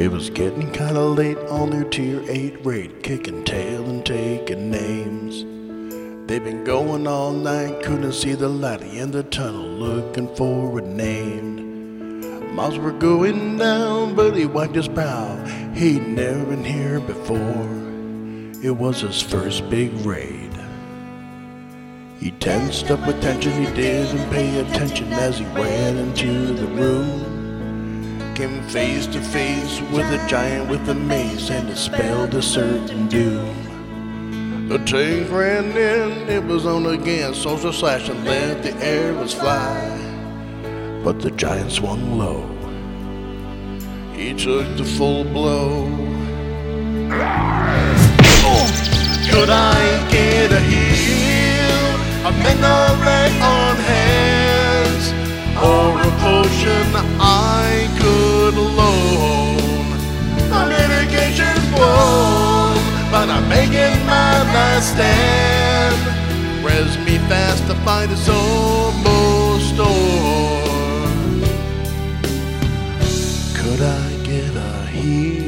It was getting kinda late on their tier 8 raid, kicking tail and taking names. They've been going all night, couldn't see the light in the tunnel, looking for a name. Miles were going down, but he wiped his brow. He'd never been here before. It was his first big raid. He tensed up with tension, he didn't pay attention as he ran into the room. Came face to face with a giant with a mace, and it spelled a certain doom. The tank ran in, it was on again, social slash and let the arrows fly. But the giant swung low, he took the full blow. Could I get a heal? A menorah on hands, or a potion I could loan. My medication's blown, but I'm making my last stand. Res me fast, the fight is almost o'er. Could I get a heal?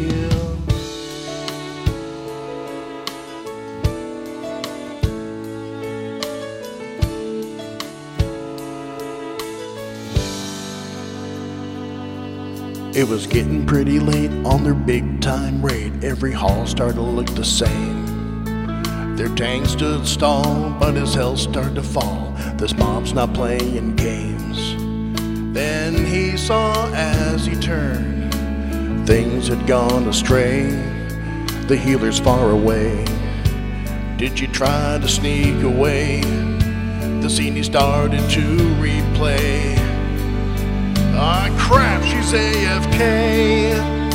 It was getting pretty late on their big time raid. Every hall started to look the same. Their tank stood stall, but his health started to fall. This mob's not playing games. Then he saw as he turned, things had gone astray. The healer's far away. Did you try to sneak away? The scene he started to replay. Ah, crap, she's AFK.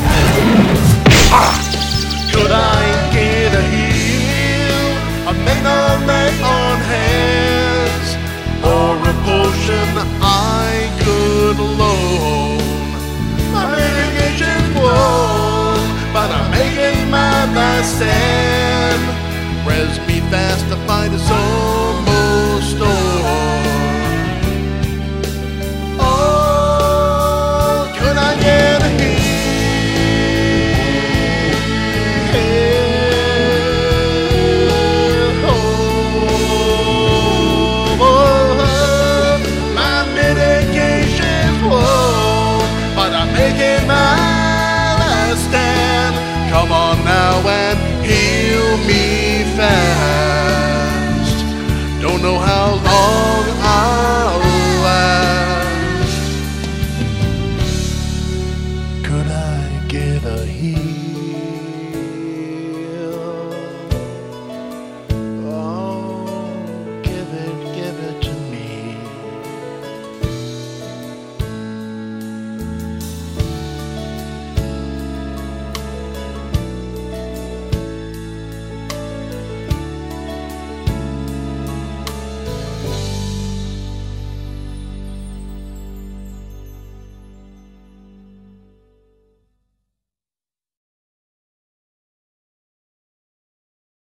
Could I get a heal? A menorah on hands, or a potion I could loan. My medication's blown, but I'm making my last stand. Res me fast, the fight is almost over. Come on now and heal me fast. Don't know how long I'll last. Could I get a heal?